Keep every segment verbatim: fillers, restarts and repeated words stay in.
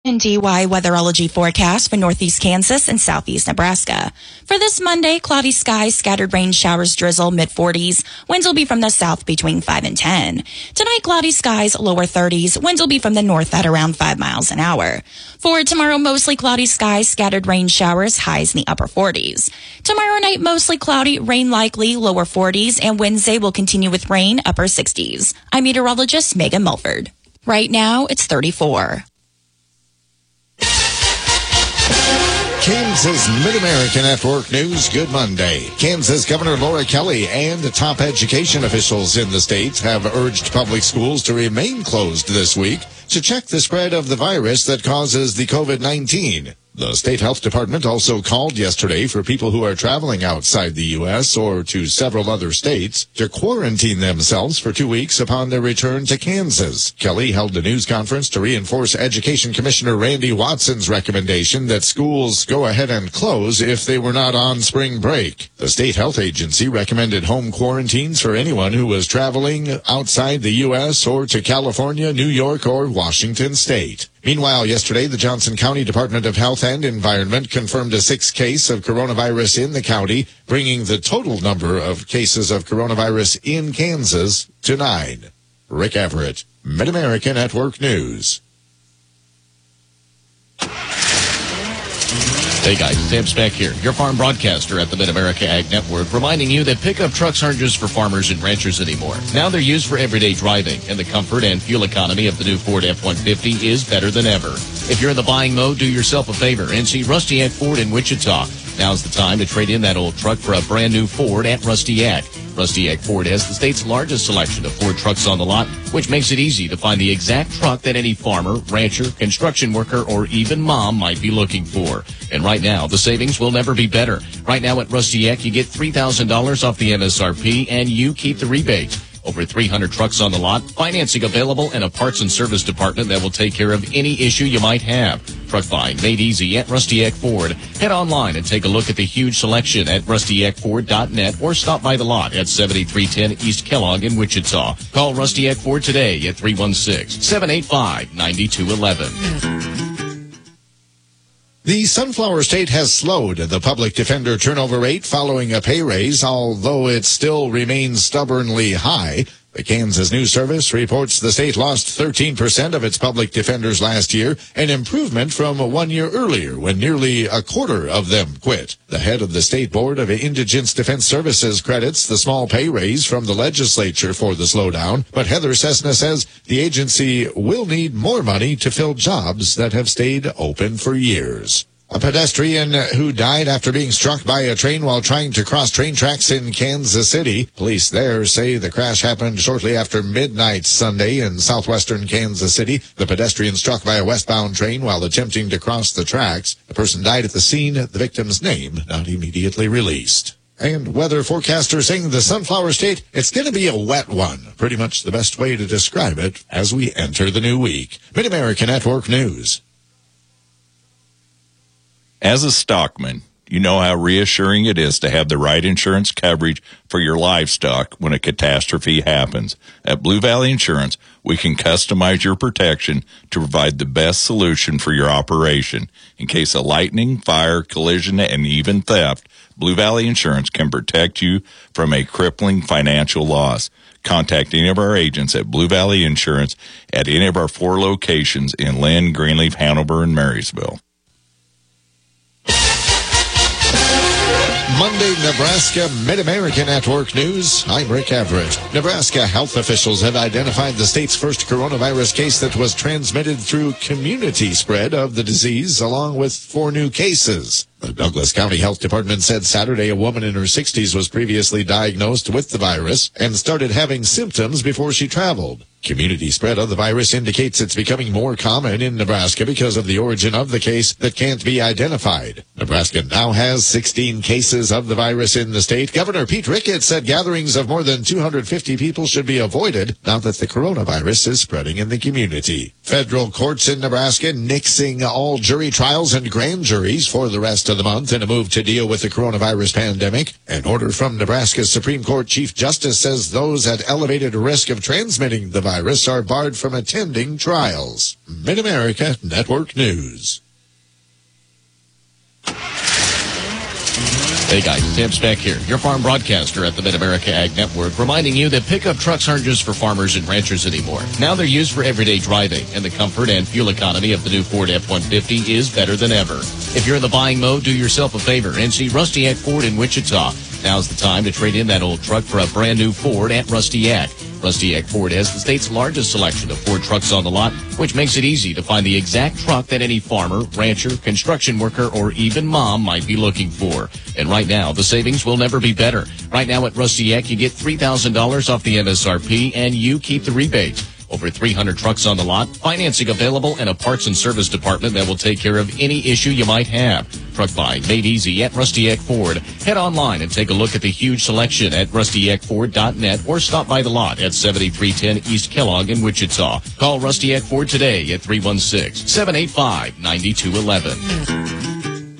And D Y weatherology forecast for northeast Kansas and southeast Nebraska. For this Monday, cloudy skies, scattered rain showers, drizzle, mid forties. Winds will be from the south between five and ten. Tonight, cloudy skies, lower thirties. Winds will be from the north at around five miles an hour. For tomorrow, mostly cloudy skies, scattered rain showers, highs in the upper forties. Tomorrow night, mostly cloudy, rain likely, lower forties. And Wednesday will continue with rain, upper sixties. I'm meteorologist Megan Mulford. Right now, it's thirty-four. Kansas Mid-American Network News. Good Monday. Kansas Governor Laura Kelly and top education officials in the state have urged public schools to remain closed this week to check the spread of the virus that causes the COVID nineteen. The state health department also called yesterday for people who are traveling outside the U S or to several other states to quarantine themselves for two weeks upon their return to Kansas. Kelly held a news conference to reinforce Education Commissioner Randy Watson's recommendation that schools go ahead and close if they were not on spring break. The state health agency recommended home quarantines for anyone who was traveling outside the U S or to California, New York, or Washington state. Meanwhile, yesterday, the Johnson County Department of Health and Environment confirmed a sixth case of coronavirus in the county, bringing the total number of cases of coronavirus in Kansas to nine. Rick Everett, Mid-American Network News. Hey guys, Sam Speck here, your farm broadcaster at the Mid-America Ag Network, reminding you that pickup trucks aren't just for farmers and ranchers anymore. Now they're used for everyday driving, and the comfort and fuel economy of the new Ford F one fifty is better than ever. If you're in the buying mode, do yourself a favor and see Rusty Ag Ford in Wichita. Now's the time to trade in that old truck for a brand new Ford at Rusty Ag. Rusty Ag Ford has the state's largest selection of Ford trucks on the lot, which makes it easy to find the exact truck that any farmer, rancher, construction worker, or even mom might be looking for. And right now, the savings will never be better. Right now at Rusty Ag, you get three thousand dollars off the M S R P, and you keep the rebate. Over three hundred trucks on the lot, financing available, and a parts and service department that will take care of any issue you might have. Truck buying made easy at Rusty Ag Ford. Head online and take a look at the huge selection at rusty ag ford dot net or stop by the lot at seventy-three ten East Kellogg in Wichita. Call Rusty Ag Ford today at three one six, seven eight five, nine two one one. The Sunflower State has slowed the public defender turnover rate following a pay raise, although it still remains stubbornly high. The Kansas News Service reports the state lost thirteen percent of its public defenders last year, an improvement from one year earlier when nearly a quarter of them quit. The head of the State Board of Indigence Defense Services credits the small pay raise from the legislature for the slowdown, but Heather Cessna says the agency will need more money to fill jobs that have stayed open for years. A pedestrian who died after being struck by a train while trying to cross train tracks in Kansas City. Police there say the crash happened shortly after midnight Sunday in southwestern Kansas City. The pedestrian struck by a westbound train while attempting to cross the tracks. The person died at the scene, the victim's name not immediately released. And weather forecasters saying the Sunflower State, it's going to be a wet one. Pretty much the best way to describe it as we enter the new week. Mid-American Network News. As a stockman, you know how reassuring it is to have the right insurance coverage for your livestock when a catastrophe happens. At Blue Valley Insurance, we can customize your protection to provide the best solution for your operation. In case of lightning, fire, collision, and even theft, Blue Valley Insurance can protect you from a crippling financial loss. Contact any of our agents at Blue Valley Insurance at any of our four locations in Lynn, Greenleaf, Hanover, and Marysville. Monday, Nebraska Mid-American Network News. I'm Rick Everett. Nebraska health officials have identified the state's first coronavirus case that was transmitted through community spread of the disease, along with four new cases. The Douglas County Health Department said Saturday a woman in her sixties was previously diagnosed with the virus and started having symptoms before she traveled. Community spread of the virus indicates it's becoming more common in Nebraska because of the origin of the case that can't be identified. Nebraska now has sixteen cases of the virus in the state. Governor Pete Ricketts said gatherings of more than two hundred fifty people should be avoided now that the coronavirus is spreading in the community. Federal courts in Nebraska nixing all jury trials and grand juries for the rest of of the month in a move to deal with the coronavirus pandemic. An order from Nebraska's Supreme Court Chief Justice says those at elevated risk of transmitting the virus are barred from attending trials. Mid-America Network News. Hey guys, Tim Speck here, your farm broadcaster at the Mid-America Ag Network, reminding you that pickup trucks aren't just for farmers and ranchers anymore. Now they're used for everyday driving, and the comfort and fuel economy of the new Ford F one fifty is better than ever. If you're in the buying mode, do yourself a favor and see Rusty Eck Ford in Wichita. Now's the time to trade in that old truck for a brand new Ford at Rusty Eck. Rusty Eck Ford has the state's largest selection of Ford trucks on the lot, which makes it easy to find the exact truck that any farmer, rancher, construction worker, or even mom might be looking for. And right now, the savings will never be better. Right now at Rusty Eck, you get three thousand dollars off the M S R P, and you keep the rebate. Over three hundred trucks on the lot, financing available, and a parts and service department that will take care of any issue you might have. Truck buying made easy at Rusty Eck Ford. Head online and take a look at the huge selection at rusty eck ford dot net or stop by the lot at seventy-three ten East Kellogg in Wichita. Call Rusty Eck Ford today at three one six, seven eight five, nine two one one.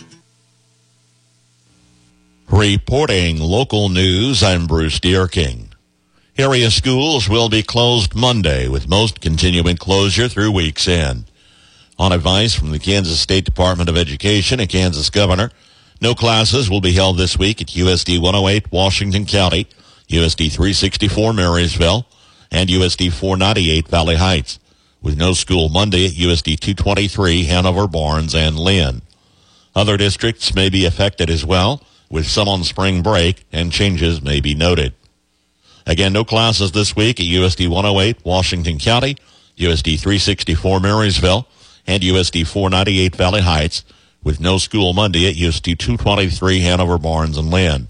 Reporting local news, I'm Bruce Deerking. Area schools will be closed Monday, with most continuing closure through week's end. On advice from the Kansas State Department of Education and Kansas Governor, no classes will be held this week at U S D one oh eight Washington County, U S D three sixty-four Marysville, and U S D four ninety-eight Valley Heights, with no school Monday at U S D two twenty-three Hanover, Barnes, and Lynn. Other districts may be affected as well, with some on spring break, and changes may be noted. Again, no classes this week at U S D one oh eight Washington County, U S D three sixty-four Marysville, and U S D four ninety-eight Valley Heights, with no school Monday at U S D two twenty-three Hanover, Barnes, and Lynn.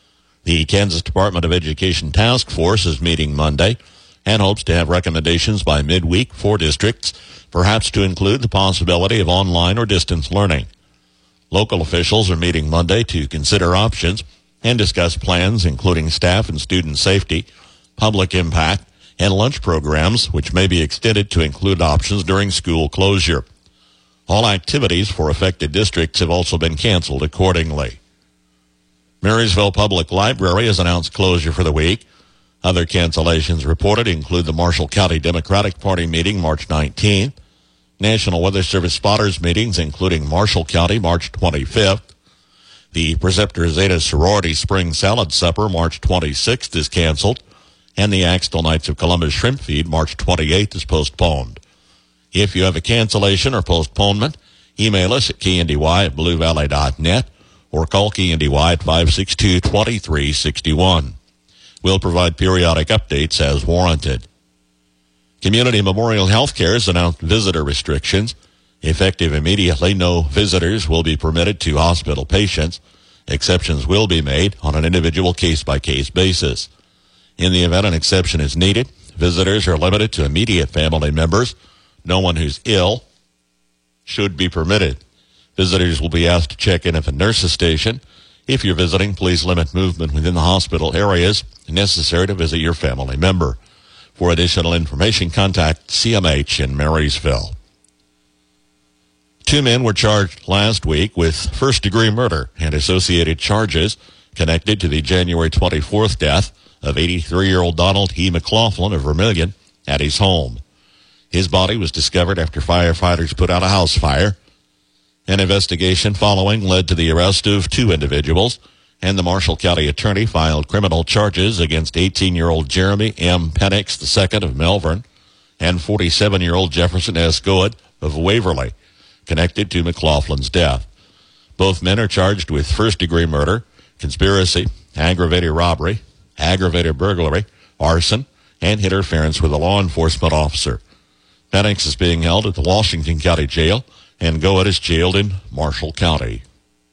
The Kansas Department of Education Task Force is meeting Monday and hopes to have recommendations by midweek for districts, perhaps to include the possibility of online or distance learning. Local officials are meeting Monday to consider options and discuss plans including staff and student safety, public impact, and lunch programs, which may be extended to include options during school closure. All activities for affected districts have also been canceled accordingly. Marysville Public Library has announced closure for the week. Other cancellations reported include the Marshall County Democratic Party meeting March nineteenth, National Weather Service spotters meetings including Marshall County March twenty-fifth, the Preceptor Zeta Sorority Spring Salad Supper March twenty-sixth is canceled, and the Axtell Knights of Columbus Shrimp Feed March twenty-eighth is postponed. If you have a cancellation or postponement, email us at k n d y at blue valley dot net or call K N D Y at five six two, two three six one. We'll provide periodic updates as warranted. Community Memorial Healthcare has announced visitor restrictions. Effective immediately, no visitors will be permitted to hospital patients. Exceptions will be made on an individual case-by-case basis. In the event an exception is needed, visitors are limited to immediate family members. No one who's ill should be permitted. Visitors will be asked to check in at the nurse's station. If you're visiting, please limit movement within the hospital areas necessary to visit your family member. For additional information, contact C M H in Marysville. Two men were charged last week with first-degree murder and associated charges connected to the January twenty-fourth death of eighty-three-year-old Donald E. McLaughlin of Vermillion at his home. His body was discovered after firefighters put out a house fire. An investigation following led to the arrest of two individuals, and the Marshall County Attorney filed criminal charges against eighteen-year-old Jeremy M. Penix the second of Melbourne and forty-seven-year-old Jefferson S. Goad of Waverly, connected to McLaughlin's death. Both men are charged with first-degree murder, conspiracy, aggravated robbery, aggravated burglary, arson, and interference with a law enforcement officer. Penix is being held at the Washington County Jail, and Goad is jailed in Marshall County.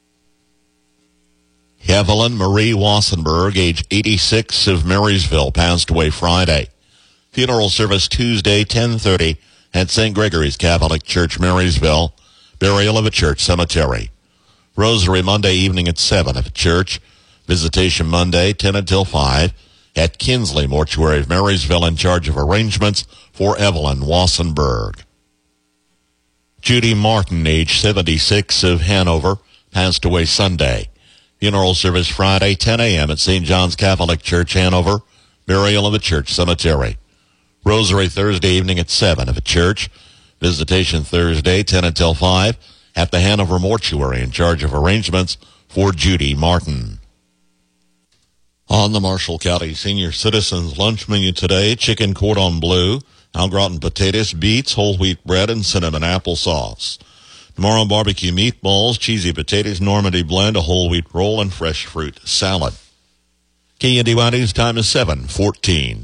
Evelyn Marie Wassenberg, age eighty-six, of Marysville, passed away Friday. Funeral service Tuesday, ten thirty, at Saint Gregory's Catholic Church, Marysville. Burial of a church cemetery. Rosary Monday evening at seven at the church. Visitation Monday, ten until five, at Kinsley Mortuary of Marysville, in charge of arrangements for Evelyn Wassenberg. Judy Martin, age seventy-six, of Hanover, passed away Sunday. Funeral service Friday, ten a.m. at Saint John's Catholic Church, Hanover. Burial in the church cemetery. Rosary Thursday evening at seven at the church. Visitation Thursday, ten until five, at the Hanover Mortuary, in charge of arrangements for Judy Martin. On the Marshall County Senior Citizens lunch menu today, chicken cordon bleu, au gratin potatoes, beets, whole wheat bread, and cinnamon applesauce. Tomorrow, barbecue meatballs, cheesy potatoes, Normandy blend, a whole wheat roll, and fresh fruit salad. K N D Y News time is seven fourteen.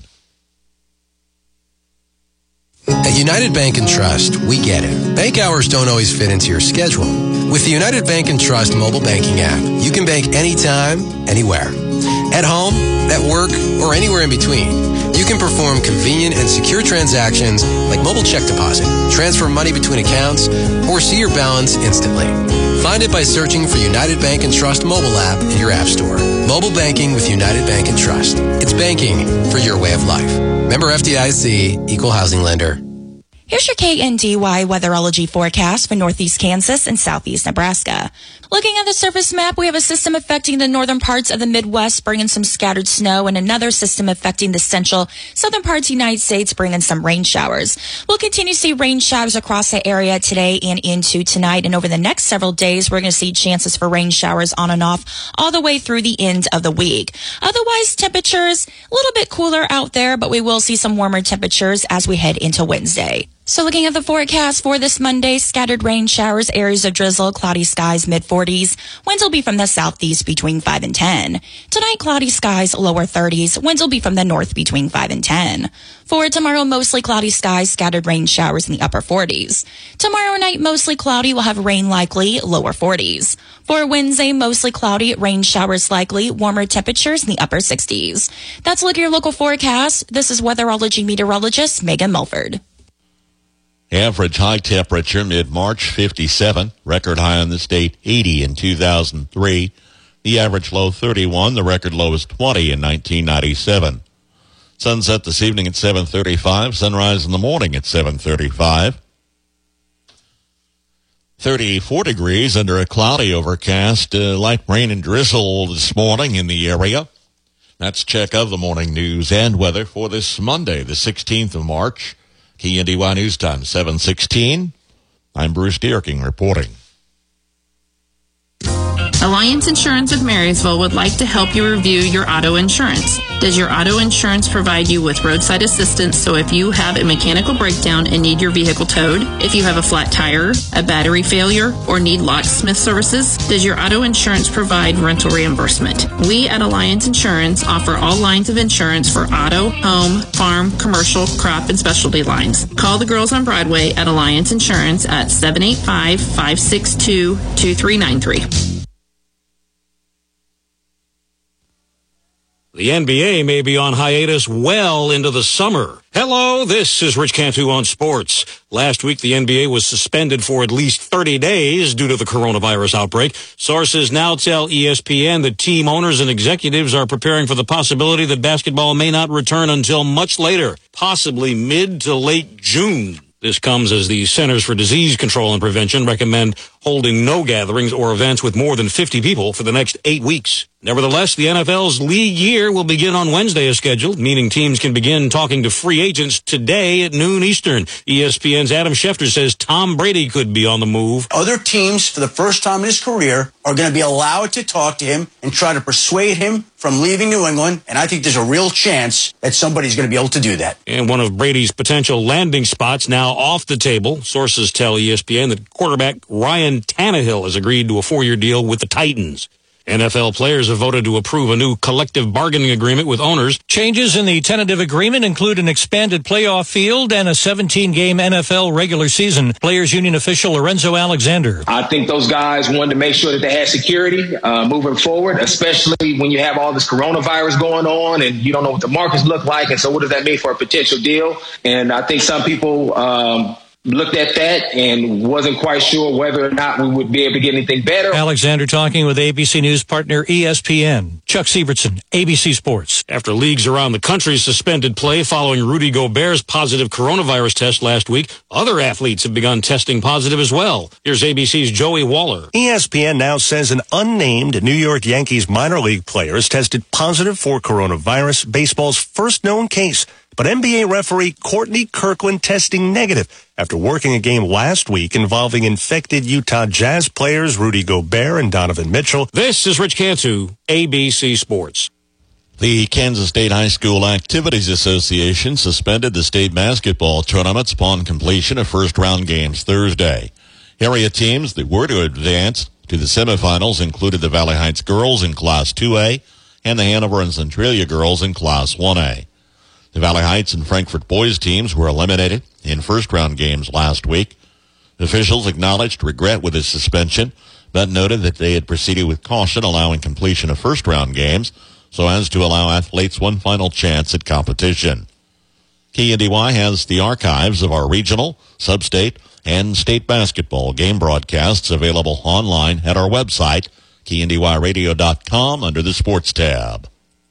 At United Bank and Trust, we get it. Bank hours don't always fit into your schedule. With the United Bank and Trust mobile banking app, you can bank anytime, anywhere. At home, at work, or anywhere in between. You can perform convenient and secure transactions like mobile check deposit, transfer money between accounts, or see your balance instantly. Find it by searching for United Bank and Trust mobile app in your app store. Mobile banking with United Bank and Trust. It's banking for your way of life. Member F D I C, Equal Housing Lender. Here's your K N D Y weatherology forecast for northeast Kansas and southeast Nebraska. Looking at the surface map, we have a system affecting the northern parts of the Midwest, bringing some scattered snow, and another system affecting the central, southern parts of the United States, bringing some rain showers. We'll continue to see rain showers across the area today and into tonight, and over the next several days, we're going to see chances for rain showers on and off all the way through the end of the week. Otherwise, temperatures a little bit cooler out there, but we will see some warmer temperatures as we head into Wednesday. So looking at the forecast for this Monday, scattered rain showers, areas of drizzle, cloudy skies, mid forties. Winds will be from the southeast between five and ten. Tonight, cloudy skies, lower thirties. Winds will be from the north between five and ten. For tomorrow, mostly cloudy skies, scattered rain showers in the upper forties. Tomorrow night, mostly cloudy, we'll have rain likely, lower forties. For Wednesday, mostly cloudy, rain showers likely, warmer temperatures in the upper sixties. That's a look at your local forecast. This is weatherology meteorologist Megan Mulford. Average high temperature mid-March, fifty-seven. Record high in the state, eighty in two thousand three. The average low, thirty-one. The record low is twenty in nineteen ninety-seven. Sunset this evening at seven thirty-five. Sunrise in the morning at seven thirty-five. thirty-four degrees under a cloudy overcast. Uh, light rain and drizzle this morning in the area. That's check of the morning news and weather for this Monday, the sixteenth of March. K N D Y News Time, seven sixteen. I'm Bruce Dierking reporting. Alliance Insurance of Marysville would like to help you review your auto insurance. Does your auto insurance provide you with roadside assistance so if you have a mechanical breakdown and need your vehicle towed, if you have a flat tire, a battery failure, or need locksmith services? Does your auto insurance provide rental reimbursement? We at Alliance Insurance offer all lines of insurance for auto, home, farm, commercial, crop, and specialty lines. Call the girls on Broadway at Alliance Insurance at seven eight five, five six two, two three nine three. The N B A may be on hiatus well into the summer. Hello, this is Rich Cantu on sports. Last week, the N B A was suspended for at least thirty days due to the coronavirus outbreak. Sources now tell E S P N that team owners and executives are preparing for the possibility that basketball may not return until much later, possibly mid to late June. This comes as the Centers for Disease Control and Prevention recommend holding no gatherings or events with more than fifty people for the next eight weeks. Nevertheless, the N F L's league year will begin on Wednesday as scheduled, meaning teams can begin talking to free agents today at noon Eastern. E S P N's Adam Schefter says Tom Brady could be on the move. Other teams, for the first time in his career, are going to be allowed to talk to him and try to persuade him from leaving New England, and I think there's a real chance that somebody's going to be able to do that. And one of Brady's potential landing spots now off the table. Sources tell E S P N that quarterback Ryan Tannehill has agreed to a four-year deal with the Titans. N F L players have voted to approve a new collective bargaining agreement with owners. Changes in the tentative agreement include an expanded playoff field and a seventeen-game N F L regular season. Players Union official Lorenzo Alexander. I think those guys wanted to make sure that they had security uh, moving forward, especially when you have all this coronavirus going on and you don't know what the markets look like. And so what does that mean for a potential deal? And I think some people um, looked at that and wasn't quite sure whether or not we would be able to get anything better. Alexander talking with A B C News partner E S P N. Chuck Sievertson, A B C Sports. After leagues around the country suspended play following Rudy Gobert's positive coronavirus test last week, other athletes have begun testing positive as well. Here's A B C's Joey Waller. E S P N now says an unnamed New York Yankees minor league player has tested positive for coronavirus, baseball's first known case. But N B A referee Courtney Kirkland testing negative after working a game last week involving infected Utah Jazz players Rudy Gobert and Donovan Mitchell. This is Rich Cantu, A B C Sports. The Kansas State High School Activities Association suspended the state basketball tournaments upon completion of first-round games Thursday. Area teams that were to advance to the semifinals included the Valley Heights girls in Class two A and the Hanover and Centralia girls in Class one A. The Valley Heights and Frankfort boys teams were eliminated in first-round games last week. Officials acknowledged regret with the suspension, but noted that they had proceeded with caution, allowing completion of first-round games so as to allow athletes one final chance at competition. K N D Y has the archives of our regional, sub-state, and state basketball game broadcasts available online at our website, K N D Y radio dot com, under the Sports tab.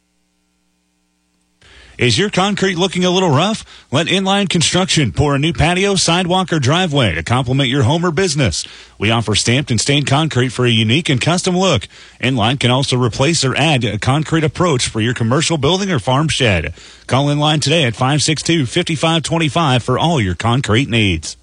Is your concrete looking a little rough? Let Inline Construction pour a new patio, sidewalk, or driveway to complement your home or business. We offer stamped and stained concrete for a unique and custom look. Inline can also replace or add a concrete approach for your commercial building or farm shed. Call Inline today at five six two, five five two five for all your concrete needs.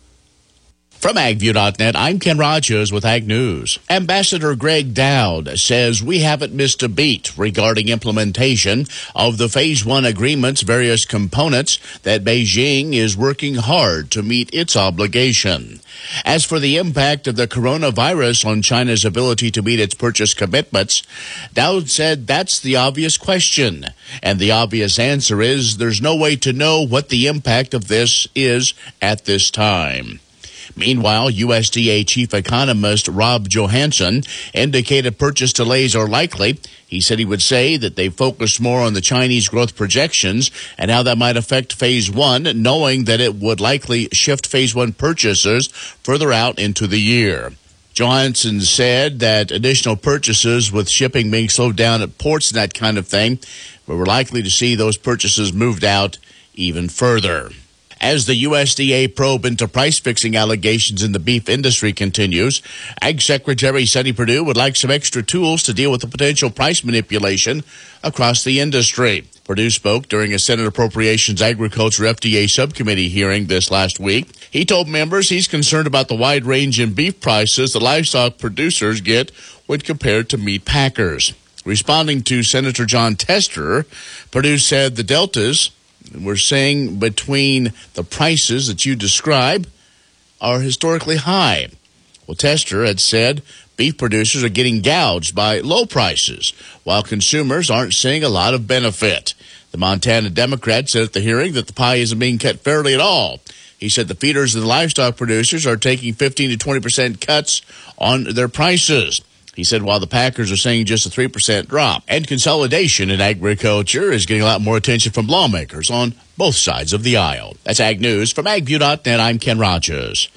From ag view dot net, I'm Ken Rogers with Ag News. Ambassador Greg Dowd says we haven't missed a beat regarding implementation of the Phase one agreement's various components, that Beijing is working hard to meet its obligation. As for the impact of the coronavirus on China's ability to meet its purchase commitments, Dowd said that's the obvious question. And the obvious answer is there's no way to know what the impact of this is at this time. Meanwhile, U S D A Chief Economist Rob Johansson indicated purchase delays are likely. He said he would say that they focused more on the Chinese growth projections and how that might affect Phase one, knowing that it would likely shift Phase one purchases further out into the year. Johansson said that additional purchases, with shipping being slowed down at ports and that kind of thing, we were likely to see those purchases moved out even further. As the U S D A probe into price-fixing allegations in the beef industry continues, Ag Secretary Sonny Perdue would like some extra tools to deal with the potential price manipulation across the industry. Perdue spoke during a Senate Appropriations Agriculture F D A subcommittee hearing this last week. He told members he's concerned about the wide range in beef prices that livestock producers get when compared to meat packers. Responding to Senator John Tester, Perdue said the deltas we're saying between the prices that you describe are historically high. Well, Tester had said beef producers are getting gouged by low prices, while consumers aren't seeing a lot of benefit. The Montana Democrat said at the hearing that the pie isn't being cut fairly at all. He said the feeders and the livestock producers are taking fifteen to twenty percent cuts on their prices. He said while the packers are saying just a three percent drop. And consolidation in agriculture is getting a lot more attention from lawmakers on both sides of the aisle. That's Ag News. From ag view dot net, I'm Ken Rogers.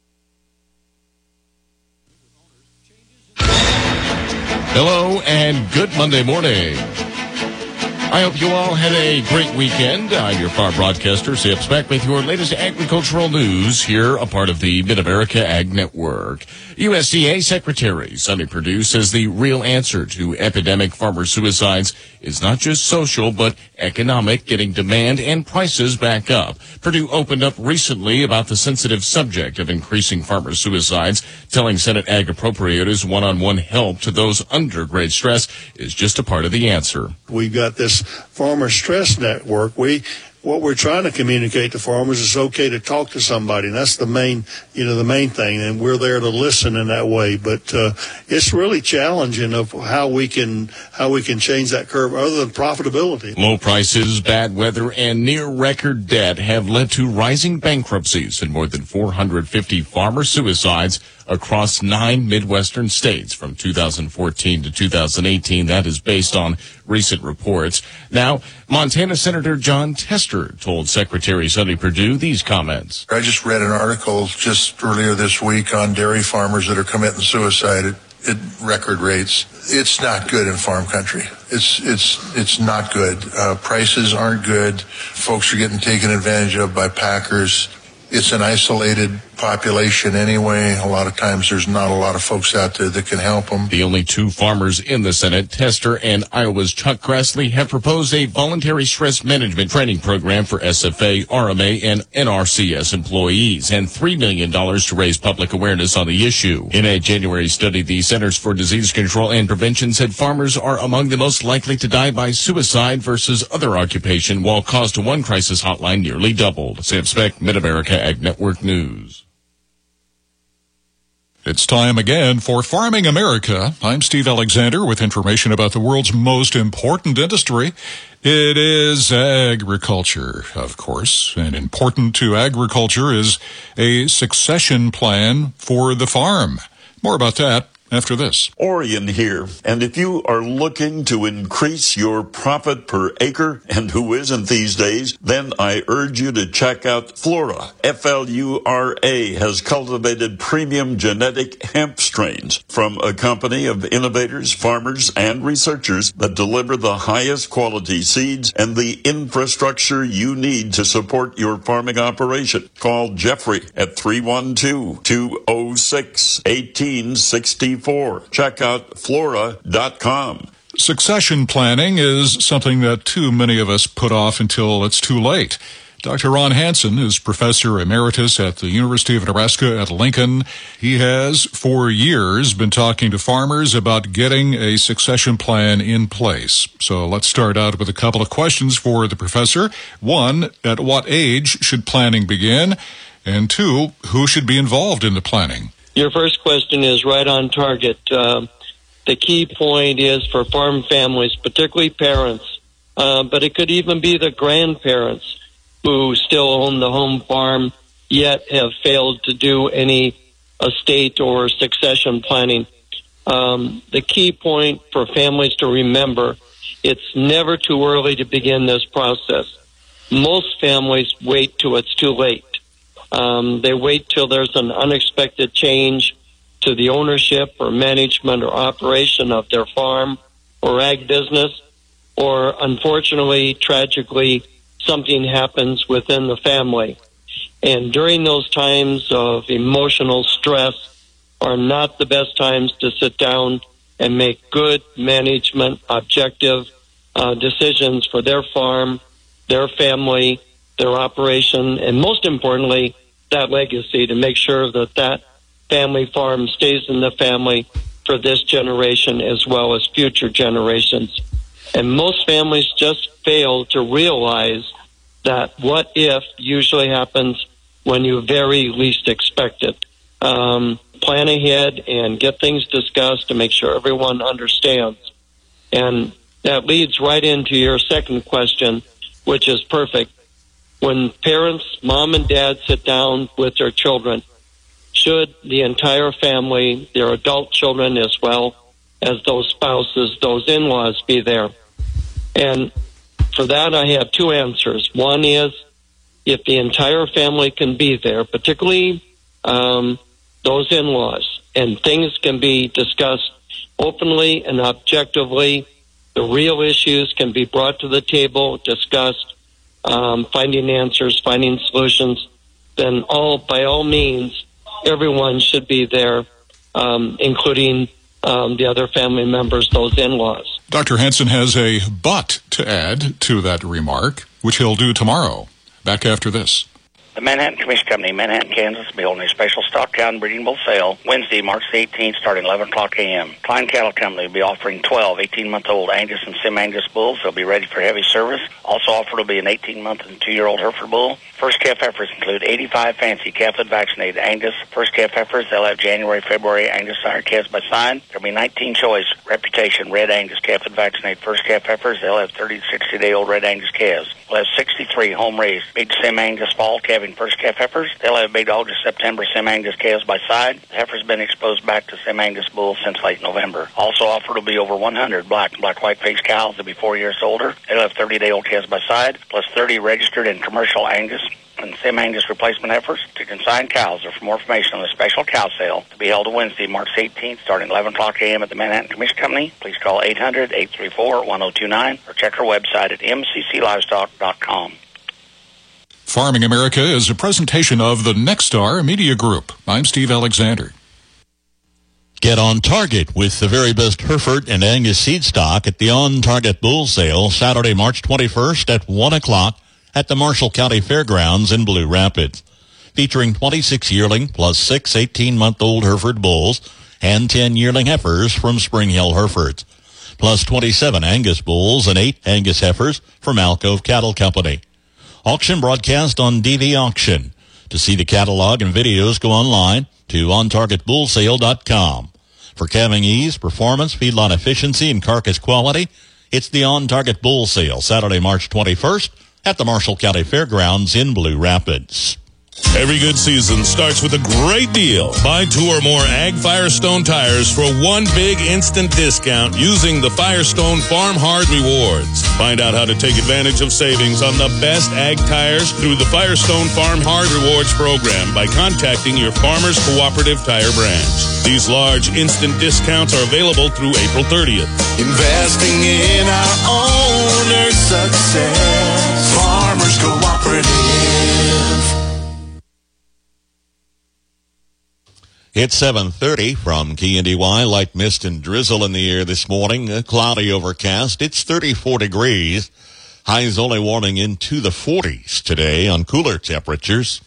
Hello and good Monday morning. I hope you all had a great weekend. I'm your farm broadcaster, Sam Speck, with your latest agricultural news here, a part of the Mid-America Ag Network. U S D A Secretary Sonny Perdue says the real answer to epidemic farmer suicides is not just social, but economic, getting demand and prices back up. Perdue opened up recently about the sensitive subject of increasing farmer suicides, telling Senate Ag Appropriators one-on-one help to those under great stress is just a part of the answer. We've got this Farmer Stress Network. We what we're trying to communicate to farmers is it's okay to talk to somebody, and that's the main, you know, the main thing, and we're there to listen in that way. But uh, it's really challenging of how we can how we can change that curve other than profitability. Low prices, bad weather, and near-record debt have led to rising bankruptcies and more than four hundred fifty farmer suicides across nine Midwestern states from two thousand fourteen to two thousand eighteen. That is based on recent reports. Now, Montana Senator Jon Tester told Secretary Sonny Perdue these comments. I just read an article just earlier this week on dairy farmers that are committing suicide at, at record rates. It's not good in farm country. It's it's it's not good. Uh, prices aren't good. Folks are getting taken advantage of by packers. It's an isolated population anyway. A lot of times there's not a lot of folks out there that can help them. The only two farmers in the Senate, Tester and Iowa's Chuck Grassley, have proposed a voluntary stress management training program for S F A, R M A, and N R C S employees, and three million dollars to raise public awareness on the issue. In a January study, the Centers for Disease Control and Prevention said farmers are among the most likely to die by suicide versus other occupation, while cost to one crisis hotline nearly doubled. Sam Speck, Mid-America Ag Network News. It's time again for Farming America. I'm Steve Alexander with information about the world's most important industry. It is agriculture, of course, and important to agriculture is a succession plan for the farm. More about that after this. Orion here, and if you are looking to increase your profit per acre, and who isn't these days, then I urge you to check out Flora. F L U R A has cultivated premium genetic hemp strains from a company of innovators, farmers, and researchers that deliver the highest quality seeds and the infrastructure you need to support your farming operation. Call Jeffrey at three one two, two oh six, one eight six four. Check out flora dot com. Succession planning is something that too many of us put off until it's too late. Doctor Ron Hansen is professor emeritus at the University of Nebraska at Lincoln. He has, for years, been talking to farmers about getting a succession plan in place. So let's start out with a couple of questions for the professor. One, at what age should planning begin? And two, who should be involved in the planning? Your first question is right on target. Uh, the key point is for farm families, particularly parents, uh, but it could even be the grandparents who still own the home farm yet have failed to do any estate or succession planning. Um, the key point for families to remember, it's never too early to begin this process. Most families wait till it's too late. Um, they wait till there's an unexpected change to the ownership or management or operation of their farm or ag business, or unfortunately, tragically, something happens within the family. And during those times of emotional stress are not the best times to sit down and make good management, objective uh, decisions for their farm, their family, their operation, and most importantly, that legacy, to make sure that that family farm stays in the family for this generation as well as future generations. And most families just fail to realize that what if usually happens when you very least expect it. Um, plan ahead and get things discussed to make sure everyone understands. And that leads right into your second question, which is perfect. When parents, mom and dad, sit down with their children, should the entire family, their adult children as well as those spouses, those in-laws be there? And for that, I have two answers. One is if the entire family can be there, particularly um, those in-laws, and things can be discussed openly and objectively, the real issues can be brought to the table, discussed, Um, finding answers, finding solutions, then all by all means, everyone should be there, um, including um, the other family members, those in-laws. Doctor Hansen has a but to add to that remark, which he'll do tomorrow. Back after this. The Manhattan Commission Company, Manhattan, Kansas, will be holding a special stock cow breeding bull sale Wednesday, March the eighteenth, starting at eleven o'clock a.m. Klein Cattle Company will be offering twelve eighteen-month-old Angus and Sim-Angus bulls. They'll be ready for heavy service. Also offered will be an eighteen-month and two-year-old Hereford bull. First calf heifers include eighty-five fancy calf-vaccinated Angus. First calf heifers, they'll have January, February Angus sire calves by sign. There'll be nineteen choice Reputation Red Angus calf-vaccinated first calf heifers. They'll have thirty to sixty-day-old Red Angus calves. will have sixty-three home-raised big Sim Angus fall calving first calf heifers. They'll have big August, September Sim Angus calves by side. The heifer's been exposed back to Sim Angus bulls since late November. Also offered will be over one hundred black and black white face cows that'll be four years older. They'll have thirty-day-old calves by side, plus thirty registered and commercial Angus and Sim Angus replacement heifers to consign cows, or for more information on the special cow sale to be held on Wednesday, March eighteenth, starting eleven o'clock a.m. at the Manhattan Commission Company, please call eight hundred, eight three four, one oh two nine or check our website at m c c livestock dot com. Farming America is a presentation of the Nexstar Media Group. I'm Steve Alexander. Get on target with the very best Hereford and Angus seed stock at the On Target Bull Sale, Saturday, March twenty-first at one o'clock at the Marshall County Fairgrounds in Blue Rapids. Featuring twenty-six yearling plus six eighteen-month-old Hereford bulls and ten yearling heifers from Spring Hill Herefords, plus twenty-seven Angus bulls and eight Angus heifers from Alcove Cattle Company. Auction broadcast on D V Auction. To see the catalog and videos, go online to on target bull sale dot com. For calving ease, performance, feedlot efficiency, and carcass quality, it's the On Target Bull Sale, Saturday, March twenty-first at the Marshall County Fairgrounds in Blue Rapids. Every good season starts with a great deal. Buy two or more Ag Firestone tires for one big instant discount using the Firestone Farm Hard Rewards. Find out how to take advantage of savings on the best Ag tires through the Firestone Farm Hard Rewards program by contacting your Farmers Cooperative Tire branch. These large instant discounts are available through April thirtieth. Investing in our owner's success. Farmers Cooperative. It's seven thirty from K N D Y. Light mist and drizzle in the air this morning. A cloudy overcast. It's thirty-four degrees. Highs only warming into the forties today on cooler temperatures.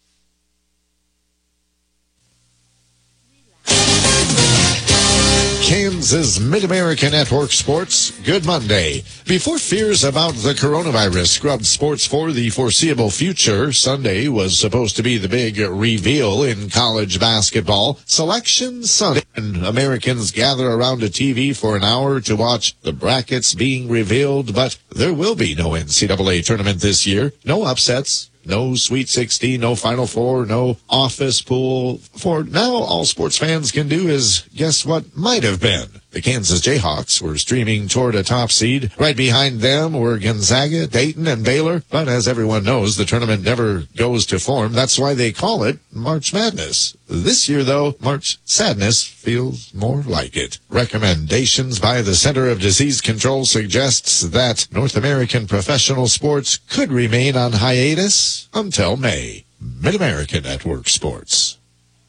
Kansas Mid-America Network Sports, good Monday. Before fears about the coronavirus scrubbed sports for the foreseeable future, Sunday was supposed to be the big reveal in college basketball. Selection Sunday, and Americans gather around a T V for an hour to watch the brackets being revealed, but there will be no N C double A tournament this year. No upsets. No Sweet sixteen, no Final Four, no office pool. For now, all sports fans can do is guess what might have been. The Kansas Jayhawks were streaming toward a top seed. Right behind them were Gonzaga, Dayton, and Baylor. But as everyone knows, the tournament never goes to form. That's why they call it March Madness. This year, though, March Sadness feels more like it. Recommendations by the Center of Disease Control suggests that North American professional sports could remain on hiatus until May. Mid-America Network Sports.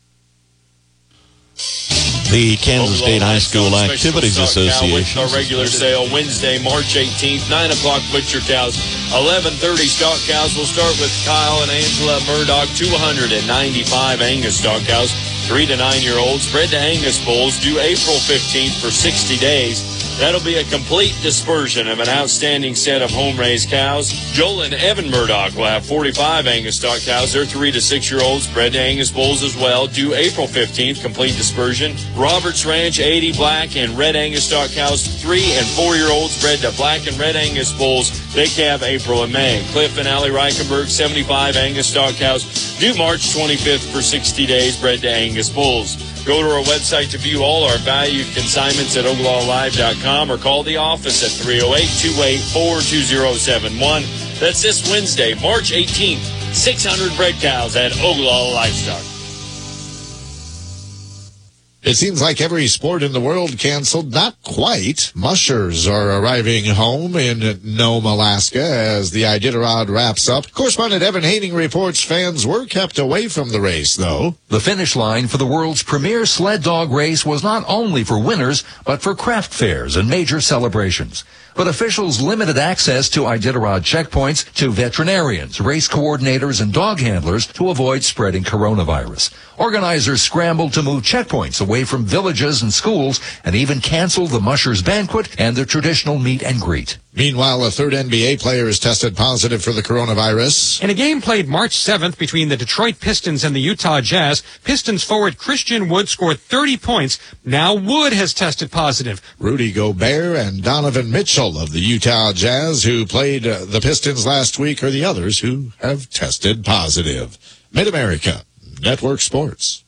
The Kansas State High School Activities Association. Our regular sale Wednesday, March eighteenth, nine o'clock butcher cows. eleven thirty stock cows. We'll start with Kyle and Angela Murdoch, two hundred ninety-five Angus stock cows, three to nine year olds, bred to Angus bulls, due April fifteenth for sixty days. That'll be a complete dispersion of an outstanding set of home-raised cows. Joel and Evan Murdoch will have forty-five Angus stock cows. They're three to six year olds, bred to Angus bulls as well, due April fifteenth, complete dispersion. Roberts Ranch, eighty black and red Angus stock cows, three and four year olds, bred to black and red Angus bulls. They calve April and May. Cliff and Allie Reichenberg, seventy-five Angus stock cows, due March twenty-fifth for sixty days, bred to Angus bulls. Go to our website to view all our valued consignments at Ogallala Live dot com or call the office at three oh eight, two eight four, two oh seven one. That's this Wednesday, March eighteenth, six hundred bred cows at Ogallala Livestock. It seems like every sport in the world canceled. Not quite. Mushers are arriving home in Nome, Alaska as the Iditarod wraps up. Correspondent Evan Hayning reports fans were kept away from the race, though. The finish line for the world's premier sled dog race was not only for winners, but for craft fairs and major celebrations. But officials limited access to Iditarod checkpoints to veterinarians, race coordinators, and dog handlers to avoid spreading coronavirus. Organizers scrambled to move checkpoints away from villages and schools and even canceled the Mushers Banquet and the traditional meet and greet. Meanwhile, a third N B A player is tested positive for the coronavirus. In a game played March seventh between the Detroit Pistons and the Utah Jazz, Pistons forward Christian Wood scored thirty points. Now Wood has tested positive. Rudy Gobert and Donovan Mitchell of the Utah Jazz, who played uh, the Pistons last week, are the others who have tested positive. Mid-America Network Sports.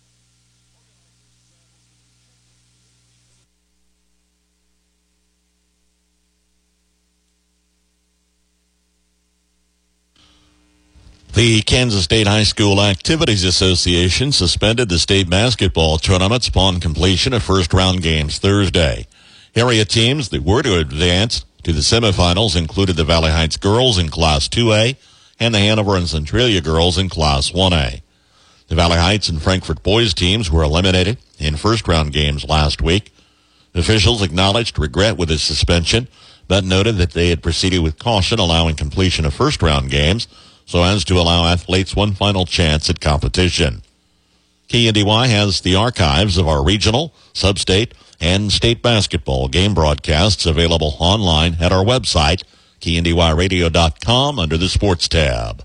The Kansas State High School Activities Association suspended the state basketball tournaments upon completion of first-round games Thursday. Area teams that were to advance to the semifinals included the Valley Heights girls in Class two A and the Hanover and Centralia girls in Class one A. The Valley Heights and Frankfort boys teams were eliminated in first-round games last week. Officials acknowledged regret with the suspension, but noted that they had proceeded with caution, allowing completion of first-round games so as to allow athletes one final chance at competition. K N D Y has the archives of our regional, sub-state, and state basketball game broadcasts available online at our website, K N D Y radio dot com, under the Sports tab.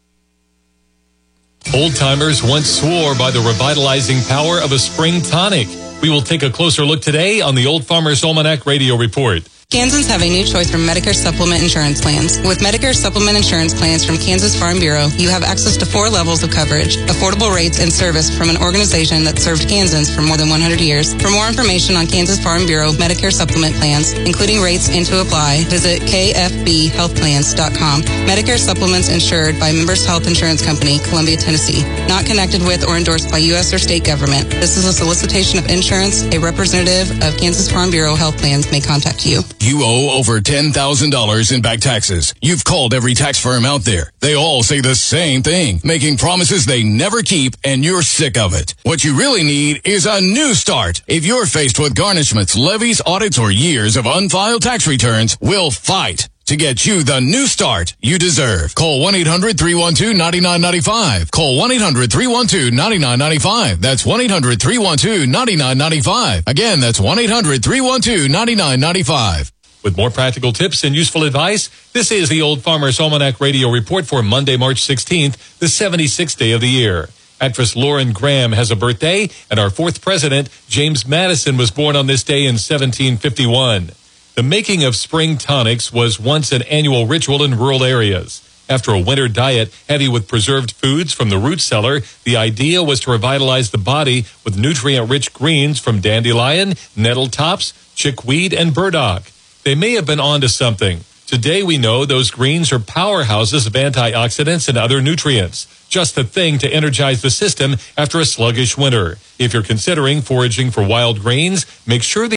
Old-timers once swore by the revitalizing power of a spring tonic. We will take a closer look today on the Old Farmer's Almanac Radio Report. Kansans have a new choice from Medicare Supplement Insurance Plans. With Medicare Supplement Insurance Plans from Kansas Farm Bureau, you have access to four levels of coverage, affordable rates, and service from an organization that served Kansans for more than one hundred years. For more information on Kansas Farm Bureau Medicare Supplement Plans, including rates and to apply, visit K F B health plans dot com. Medicare Supplements insured by Members Health Insurance Company, Columbia, Tennessee. Not connected with or endorsed by U S or state government. This is a solicitation of insurance. A representative of Kansas Farm Bureau Health Plans may contact you. You owe over ten thousand dollars in back taxes. You've called every tax firm out there. They all say the same thing, making promises they never keep, and you're sick of it. What you really need is a new start. If you're faced with garnishments, levies, audits, or years of unfiled tax returns, we'll fight to get you the new start you deserve. Call one eight hundred three one two nine nine nine five. Call one eight hundred three one two nine nine nine five. That's one eight hundred three one two nine nine nine five. Again, that's one eight hundred three one two nine nine nine five. With more practical tips and useful advice, this is the Old Farmer's Almanac Radio Report for Monday, March sixteenth, the seventy-sixth day of the year. Actress Lauren Graham has a birthday, and our fourth president, James Madison, was born on this day in seventeen fifty-one. The making of spring tonics was once an annual ritual in rural areas. After a winter diet heavy with preserved foods from the root cellar, the idea was to revitalize the body with nutrient-rich greens from dandelion, nettle tops, chickweed, and burdock. They may have been onto something. Today we know those greens are powerhouses of antioxidants and other nutrients. Just the thing to energize the system after a sluggish winter. If you're considering foraging for wild greens, make sure that